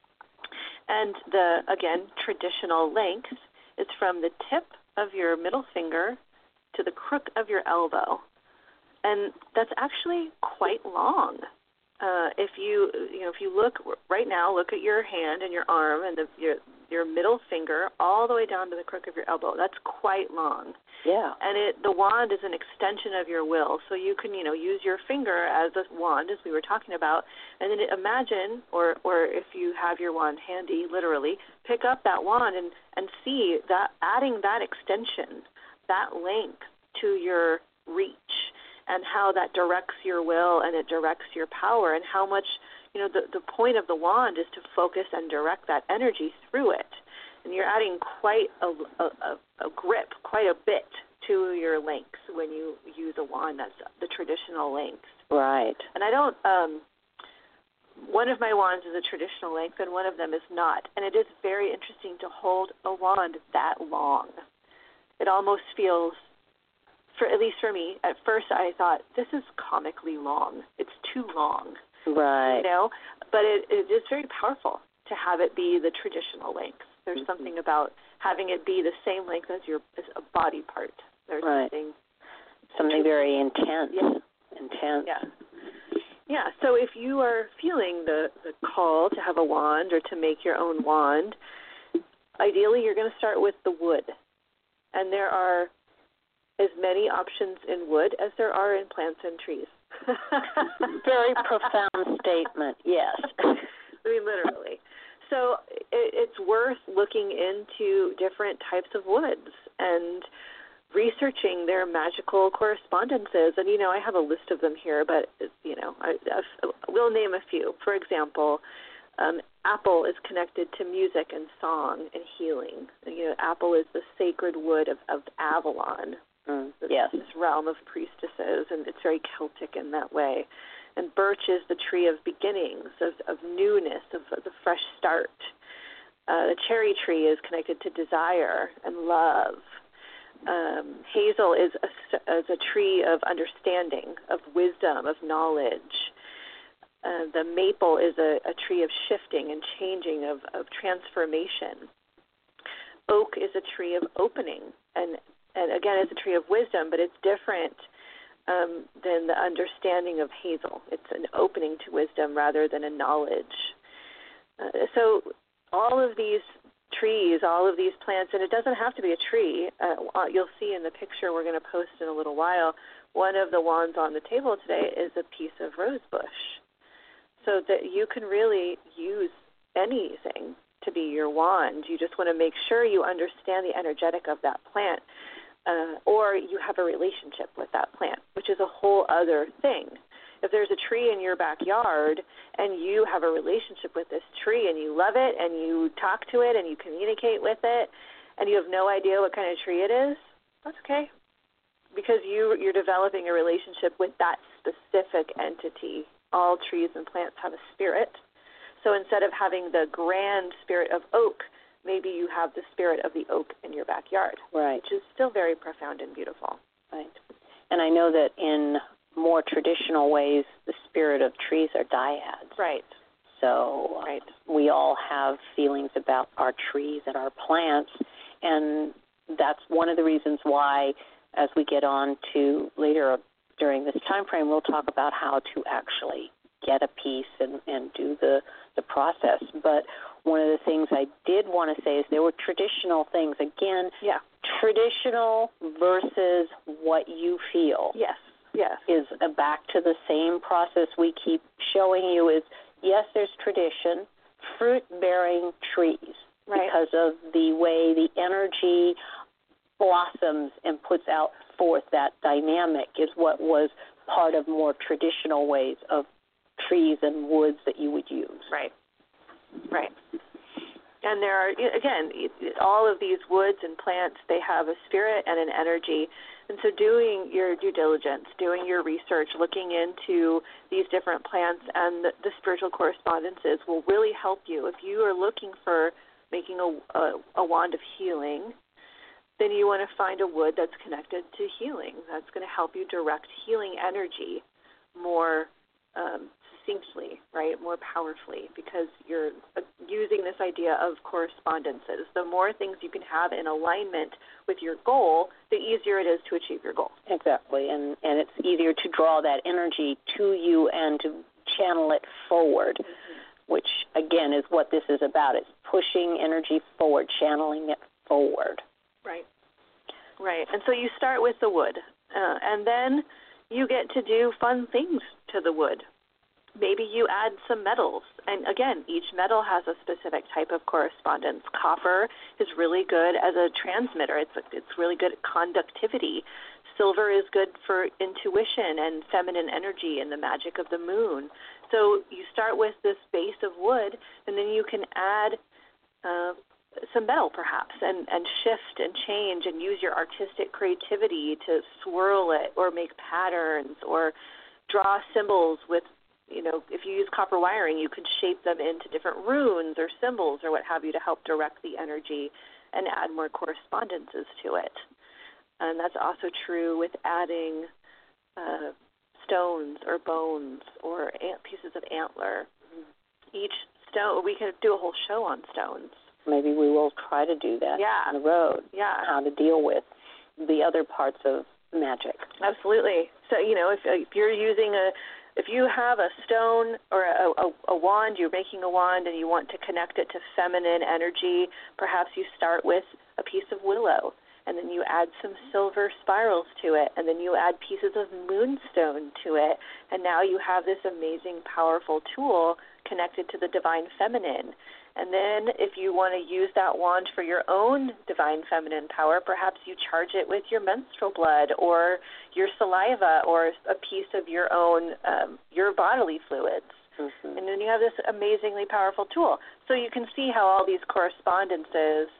And the, again, traditional length is from the tip of your middle finger to the crook of your elbow. And that's actually quite long. If you look right now, look at your hand and your arm and your middle finger all the way down to the crook of your elbow. That's quite long. Yeah. And the wand is an extension of your will. So you can, use your finger as a wand, as we were talking about, and then imagine, or if you have your wand handy, literally, pick up that wand and see that adding that extension, that length to your reach, and how that directs your will and it directs your power, and how much, the point of the wand is to focus and direct that energy through it. And you're adding quite a grip, quite a bit to your lengths when you use a wand that's the traditional length. Right. And I don't, one of my wands is a traditional length and one of them is not. And it is very interesting to hold a wand that long. It almost feels, at least for me, at first I thought, this is comically long. It's too long. Right. But it is very powerful to have it be the traditional length. There's something about having it be the same length as a body part. There's something very intense. Yeah. Intense. Yeah. So if you are feeling the call to have a wand or to make your own wand, ideally you're going to start with the wood. And there are as many options in wood as there are in plants and trees. Very profound statement, yes. I mean, literally. So it's worth looking into different types of woods and researching their magical correspondences. And, I have a list of them here, but, we'll name a few. For example, apple is connected to music and song and healing. Apple is the sacred wood of Avalon, this realm of priestesses, and it's very Celtic in that way. And birch is the tree of beginnings, of newness, of the fresh start. The cherry tree is connected to desire and love. Hazel is a tree of understanding, of wisdom, of knowledge. The maple is a tree of shifting and changing, of transformation. Oak is a tree of opening, and again, it's a tree of wisdom, but it's different than the understanding of hazel. It's an opening to wisdom rather than a knowledge. So all of these trees, all of these plants, and it doesn't have to be a tree. You'll see in the picture we're going to post in a little while, one of the wands on the table today is a piece of rose bush. So that you can really use anything to be your wand. You just want to make sure you understand the energetic of that plant, or you have a relationship with that plant, which is a whole other thing. If there's a tree in your backyard and you have a relationship with this tree and you love it and you talk to it and you communicate with it and you have no idea what kind of tree it is, that's okay, because you're developing a relationship with that specific entity. All trees and plants have a spirit. So instead of having the grand spirit of oak, maybe you have the spirit of the oak in your backyard, right, which is still very profound and beautiful. Right. And I know that in more traditional ways, the spirit of trees are dyads. Right. So we all have feelings about our trees and our plants, and that's one of the reasons why, as we get on to later during this time frame, we'll talk about how to actually get a piece and do the process. But one of the things I did want to say is there were traditional things. Again, traditional versus what you feel. Yes. Is back to the same process we keep showing you is, yes, there's tradition, fruit-bearing trees, because of the way the energy blossoms and puts out forth that dynamic is what was part of more traditional ways of trees and woods that you would use. Right. And there are, again, all of these woods and plants, they have a spirit and an energy. And so doing your due diligence, doing your research, looking into these different plants and the spiritual correspondences will really help you. If you are looking for making a wand of healing, then you want to find a wood that's connected to healing. That's going to help you direct healing energy more succinctly, more powerfully, because you're using this idea of correspondences. The more things you can have in alignment with your goal, the easier it is to achieve your goal. Exactly, and it's easier to draw that energy to you and to channel it forward, which, again, is what this is about. It's pushing energy forward, channeling it forward. Right. And so you start with the wood, and then you get to do fun things to the wood. Maybe you add some metals. And again, each metal has a specific type of correspondence. Copper is really good as a transmitter. It's really good at conductivity. Silver is good for intuition and feminine energy and the magic of the moon. So you start with this base of wood, and then you can add some metal perhaps and shift and change and use your artistic creativity to swirl it or make patterns or draw symbols with, if you use copper wiring, you could shape them into different runes or symbols or what have you to help direct the energy and add more correspondences to it. And that's also true with adding stones or bones or pieces of antler. Each stone, we could do a whole show on stones. Maybe we will try to do that on the road, how to deal with the other parts of magic. Absolutely. So, if you're using if you have a stone or a wand, you're making a wand and you want to connect it to feminine energy, perhaps you start with a piece of willow, and then you add some silver spirals to it, and then you add pieces of moonstone to it, and now you have this amazing, powerful tool connected to the divine feminine. And then if you want to use that wand for your own divine feminine power, perhaps you charge it with your menstrual blood or your saliva or a piece of your own, your bodily fluids. Mm-hmm. And then you have this amazingly powerful tool. So you can see how all these correspondences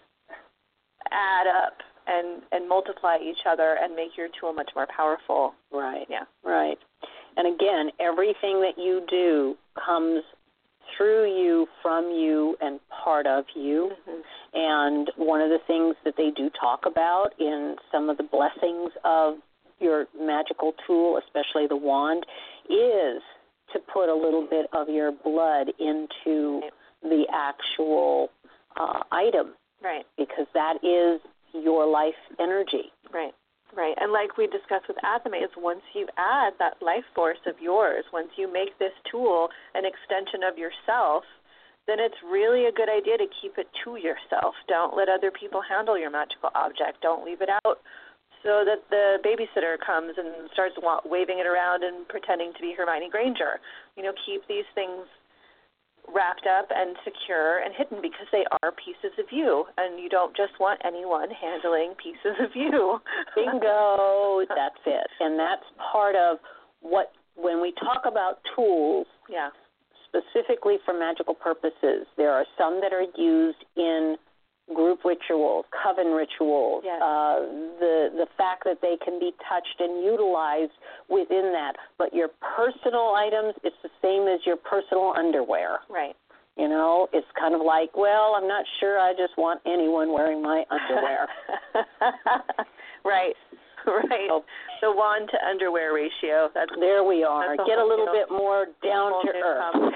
add up and multiply each other and make your tool much more powerful. Right. Yeah. Right. And again, everything that you do comes through you, from you, and part of you. Mm-hmm. And one of the things that they do talk about in some of the blessings of your magical tool, especially the wand, is to put a little bit of your blood into the actual item. Right. Because that is your life energy. Right. Right. And like we discussed with Athame, once you add that life force of yours, once you make this tool an extension of yourself, then it's really a good idea to keep it to yourself. Don't let other people handle your magical object. Don't leave it out so that the babysitter comes and starts waving it around and pretending to be Hermione Granger. You know, keep these things wrapped up and secure and hidden because they are pieces of you, and you don't just want anyone handling pieces of you. Bingo, that's it. And that's part of what, when we talk about tools, specifically for magical purposes, there are some that are used in group rituals, coven rituals, the fact that they can be touched and utilized within that. But your personal items, it's the same as your personal underwear. Right. You know, it's kind of like, well, I'm not sure I just want anyone wearing my underwear. Right. Right. So, the wand to underwear ratio. There we are. Get a little bit more down to earth.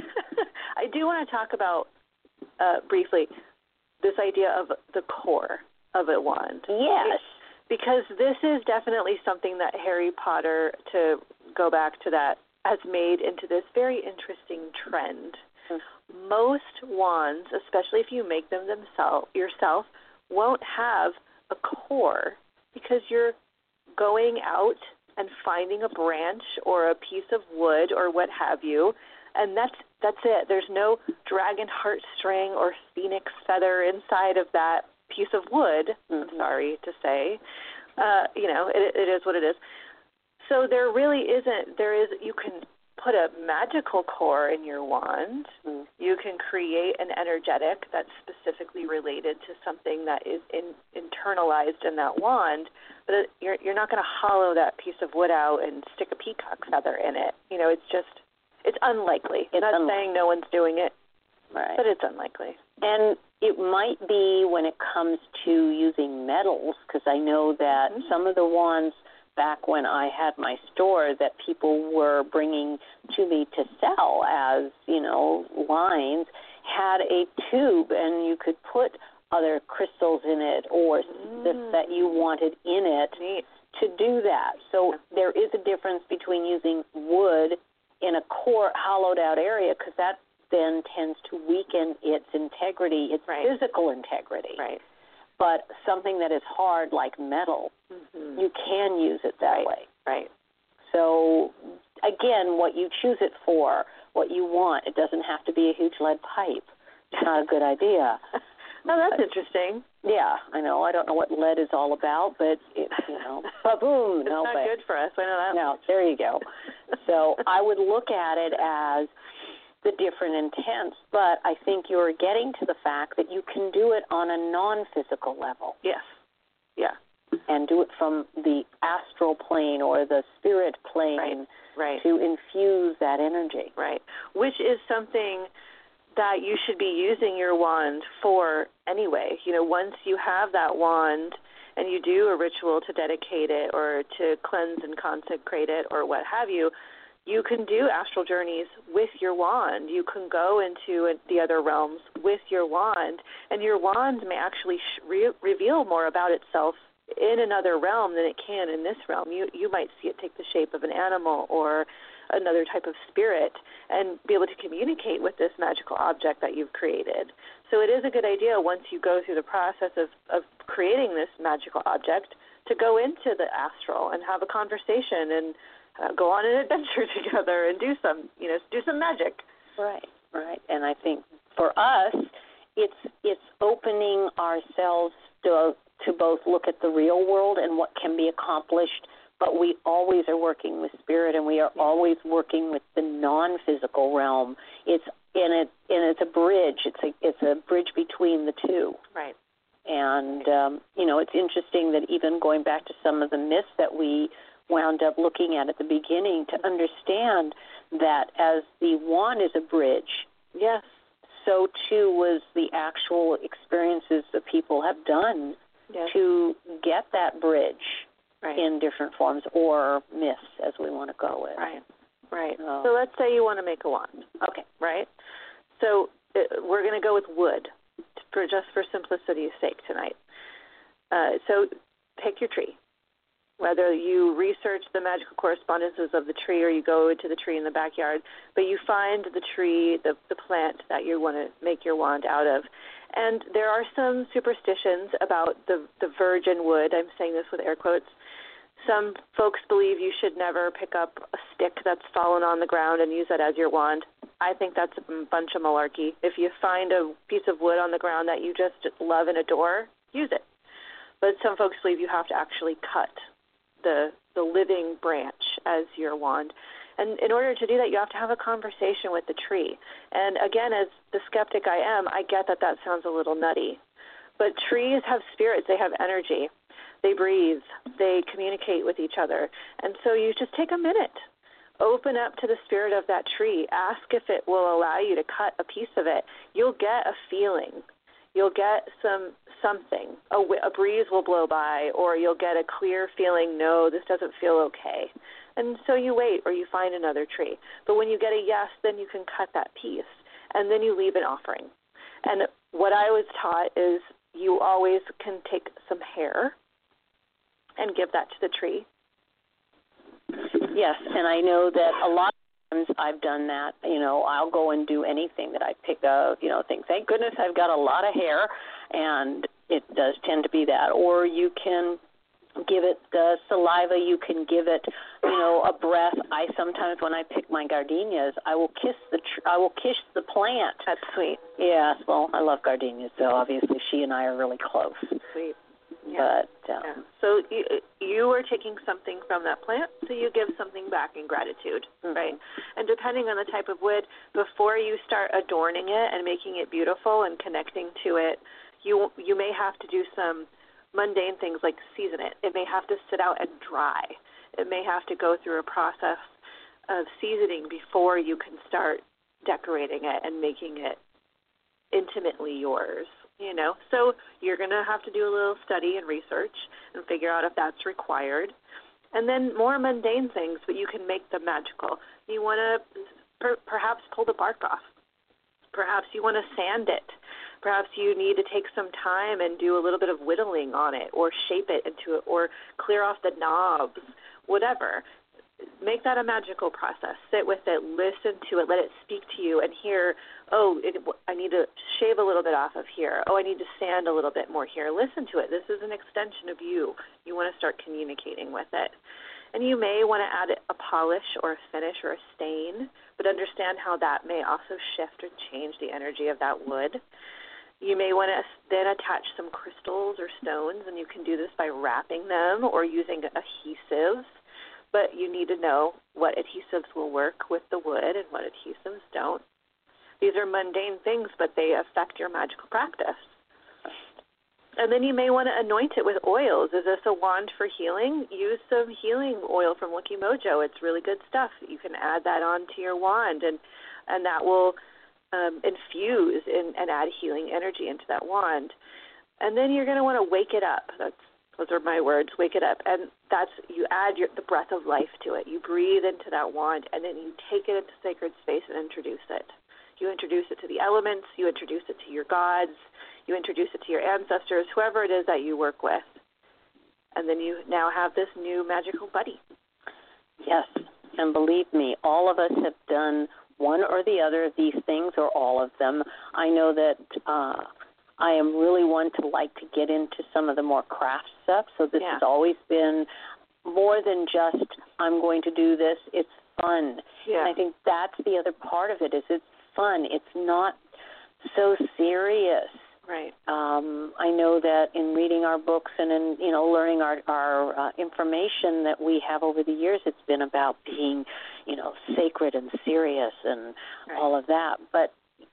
I do want to talk about, briefly, this idea of the core of a wand. Yes. Because this is definitely something that Harry Potter, to go back to that, has made into this very interesting trend. Mm-hmm. Most wands, especially if you make them yourself, won't have a core because you're going out and finding a branch or a piece of wood or what have you, and that's it. There's no dragon heartstring or phoenix feather inside of that piece of wood. Mm-hmm. I'm sorry to say. You know, it is what it is. So there really isn't. You can put a magical core in your wand. Mm-hmm. You can create an energetic that's specifically related to something that is internalized in that wand, but you're not going to hollow that piece of wood out and stick a peacock feather in it. You know, it's unlikely. It's not saying no one's doing it, right, but it's unlikely. And it might be when it comes to using metals, because I know that some of the wands back when I had my store that people were bringing to me to sell as, you know, lines, had a tube and you could put other crystals in it or that you wanted in it to do that. So there is a difference between using wood in a core hollowed out area, because that then tends to weaken its integrity, its physical integrity. Right. But something that is hard like metal, you can use it that way. Right. So, again, what you choose it for, what you want, it doesn't have to be a huge lead pipe. It's not a good idea. No, that's interesting. Yeah, I know. I don't know what lead is all about, but, ba-boom. It's not good for us. I know that. No, there you go. So I would look at it as the different intents, but I think you're getting to the fact that you can do it on a non-physical level. Yes. Yeah. And do it from the astral plane or the spirit plane to infuse that energy. Right. Which is something that you should be using your wand for anyway. You know, once you have that wand and you do a ritual to dedicate it or to cleanse and consecrate it or what have you, you can do astral journeys with your wand. You can go into the other realms with your wand, and your wand may actually reveal more about itself in another realm than it can in this realm. You might see it take the shape of an animal or another type of spirit and be able to communicate with this magical object that you've created. So it is a good idea once you go through the process of creating this magical object to go into the astral and have a conversation and go on an adventure together and do some magic. Right. And I think for us, it's opening ourselves to both look at the real world and what can be accomplished, but we always are working with spirit, and we are always working with the non-physical realm. It's a bridge. It's a bridge between the two. Right. And it's interesting that even going back to some of the myths that we wound up looking at the beginning, to understand that as the wand is a bridge, yes, so too was the actual experiences that people have done to get that bridge in different forms, or myths, as we want to go with. Right. So let's say you want to make a wand. Okay. Right? So we're going to go with wood, for simplicity's sake tonight. So pick your tree. Whether you research the magical correspondences of the tree or you go to the tree in the backyard, but you find the tree, the plant that you want to make your wand out of. And there are some superstitions about the virgin wood. I'm saying this with air quotes. Some folks believe you should never pick up a stick that's fallen on the ground and use that as your wand. I think that's a bunch of malarkey. If you find a piece of wood on the ground that you just love and adore, use it. But some folks believe you have to actually cut the living branch as your wand. And in order to do that, you have to have a conversation with the tree. And again, as the skeptic I am, I get that sounds a little nutty. But trees have spirits. They have energy. They breathe. They communicate with each other. And so you just take a minute. Open up to the spirit of that tree. Ask if it will allow you to cut a piece of it. You'll get a feeling. You'll get something. A breeze will blow by, or you'll get a clear feeling, no, this doesn't feel okay. And so you wait, or you find another tree. But when you get a yes, then you can cut that piece, and then you leave an offering. And what I was taught is you always can take some hair and give that to the tree. Yes, and I know that a lot of times I've done that. I'll go and do anything that I pick up, think, thank goodness I've got a lot of hair, and it does tend to be that. Or you can give it saliva, you can give it, a breath. I sometimes, when I pick my gardenias, I will kiss the plant. That's sweet. Yes, well, I love gardenias, so obviously she and I are really close. Sweet. Yeah. But so you are taking something from that plant, so you give something back in gratitude, right? And depending on the type of wood, before you start adorning it and making it beautiful and connecting to it, you may have to do some mundane things like season it. It may have to sit out and dry. It may have to go through a process of seasoning before you can start decorating it and making it intimately yours. So you're going to have to do a little study and research and figure out if that's required. And then more mundane things, but you can make them magical. You want to perhaps pull the bark off. Perhaps you want to sand it. Perhaps you need to take some time and do a little bit of whittling on it, or shape it into it, or clear off the knobs, whatever. Make that a magical process. Sit with it, listen to it, let it speak to you, and hear, I need to shave a little bit off of here. I need to sand a little bit more here. Listen to it. This is an extension of you. You want to start communicating with it. And you may want to add a polish or a finish or a stain, but understand how that may also shift or change the energy of that wood. You may want to then attach some crystals or stones, and you can do this by wrapping them or using adhesives. But you need to know what adhesives will work with the wood and what adhesives don't. These are mundane things, but they affect your magical practice. And then you may want to anoint it with oils. Is this a wand for healing? Use some healing oil from Lucky Mojo. It's really good stuff. You can add that onto your wand, and that will infuse and add healing energy into that wand. And then you're going to want to wake it up. Those are my words, wake it up. And you add the breath of life to it. You breathe into that wand, and then you take it into sacred space and introduce it. You introduce it to the elements. You introduce it to your gods. You introduce it to your ancestors, whoever it is that you work with. And then you now have this new magical buddy. Yes. And believe me, all of us have done one or the other of these things or all of them. I know that I am really one to like to get into some of the more craft stuff, so this has always been more than just I'm going to do this. It's fun. Yeah. And I think that's the other part of it is it's fun. It's not so serious. Right. I know that in reading our books and in learning our information that we have over the years, it's been about being sacred and serious and all of that. But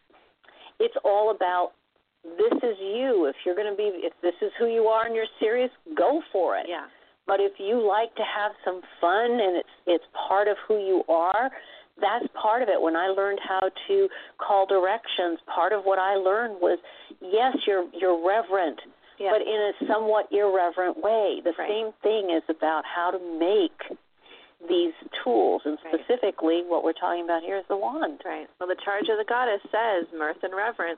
it's all about this is you. If this is who you are and you're serious, go for it. Yeah. But if you like to have some fun and it's part of who you are, that's part of it. When I learned how to call directions, part of what I learned was, yes, you're reverent, but in a somewhat irreverent way. The same thing is about how to make these tools, and specifically what we're talking about here is the wand. Right. Well, the charge of the goddess says mirth and reverence,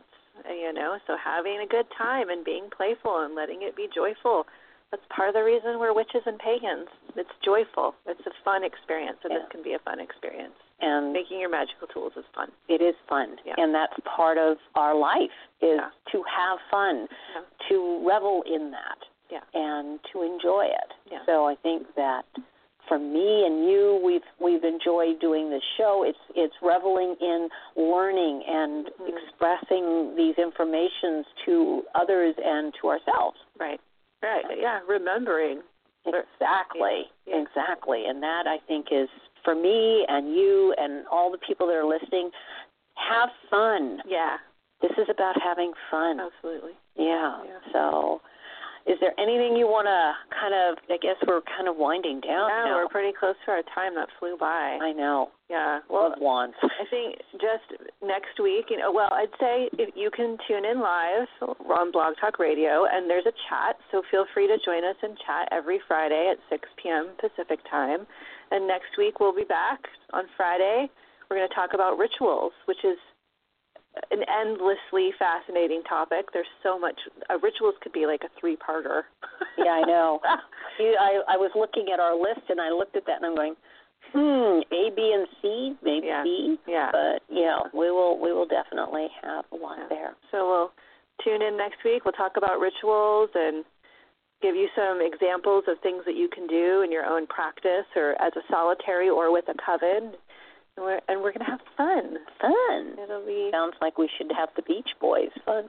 so having a good time and being playful and letting it be joyful. That's part of the reason we're witches and pagans. It's joyful. It's a fun experience, and this can be a fun experience. And making your magical tools is fun. It is fun, and that's part of our life is to have fun, to revel in that, and to enjoy it. Yeah. So I think that for me and you, we've enjoyed doing this show. It's reveling in learning and expressing these informations to others and to ourselves. Right. Right, yeah, remembering. Exactly, exactly. And that, I think, is, for me and you and all the people that are listening, have fun. Yeah. This is about having fun. Absolutely. Yeah. So is there anything you want to kind of, I guess we're kind of winding down now. We're pretty close to our time. That flew by. I know. Yeah. Well, love wands. I think just next week, I'd say if you can tune in live on Blog Talk Radio, and there's a chat, so feel free to join us in chat every Friday at 6 p.m. Pacific time. And next week we'll be back on Friday. We're going to talk about rituals, which is an endlessly fascinating topic. There's so much. Rituals could be like a 3-parter. Yeah, I know. I was looking at our list, and I looked at that, and I'm going, A, B, and C, maybe B. Yeah. But we will definitely have a lot there. So we'll tune in next week. We'll talk about rituals and give you some examples of things that you can do in your own practice or as a solitary or with a coven. And we're going to have fun. It'll be. Sounds like we should have the Beach Boys. Fun.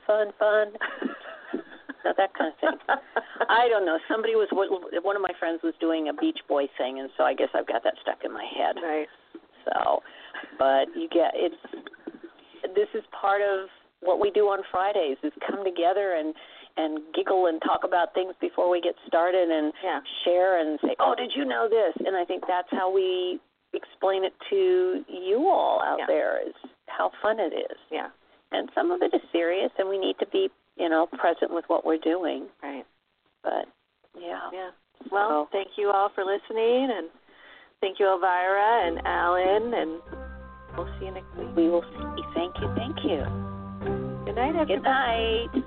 That kind of thing. I don't know. One of my friends was doing a Beach Boy thing, and so I guess I've got that stuck in my head. Right. So, but this is part of what we do on Fridays is come together and giggle and talk about things before we get started and share and say, oh, did you know this? And I think that's how we explain it to you all out there is how fun it is. Yeah. And some of it is serious, and we need to be, present with what we're doing. Right. But, Yeah. Well, thank you all for listening, and thank you, Elvira and Alan, and we'll see you next week. We will see. Thank you. Good night, everybody. Good night.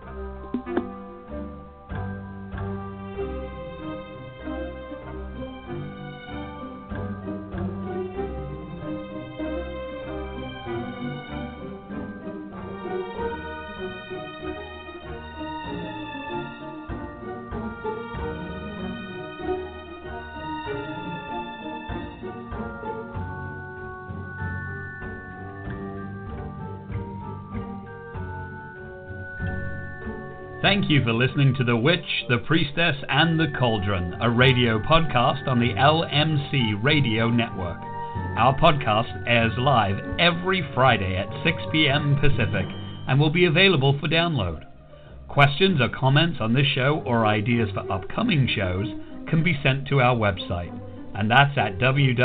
Thank you for listening to The Witch, The Priestess, and The Cauldron, a radio podcast on the LMC Radio Network. Our podcast airs live every Friday at 6 p.m. Pacific and will be available for download. Questions or comments on this show or ideas for upcoming shows can be sent to our website, and that's at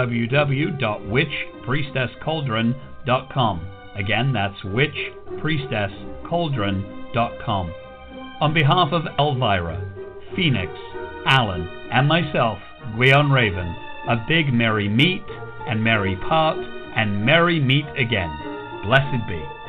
www.witchpriestesscauldron.com. Again, that's witchpriestesscauldron.com. On behalf of Elvira, Phoenix, Alan, and myself, Gwion Raven, a big merry meet and merry part and merry meet again. Blessed be.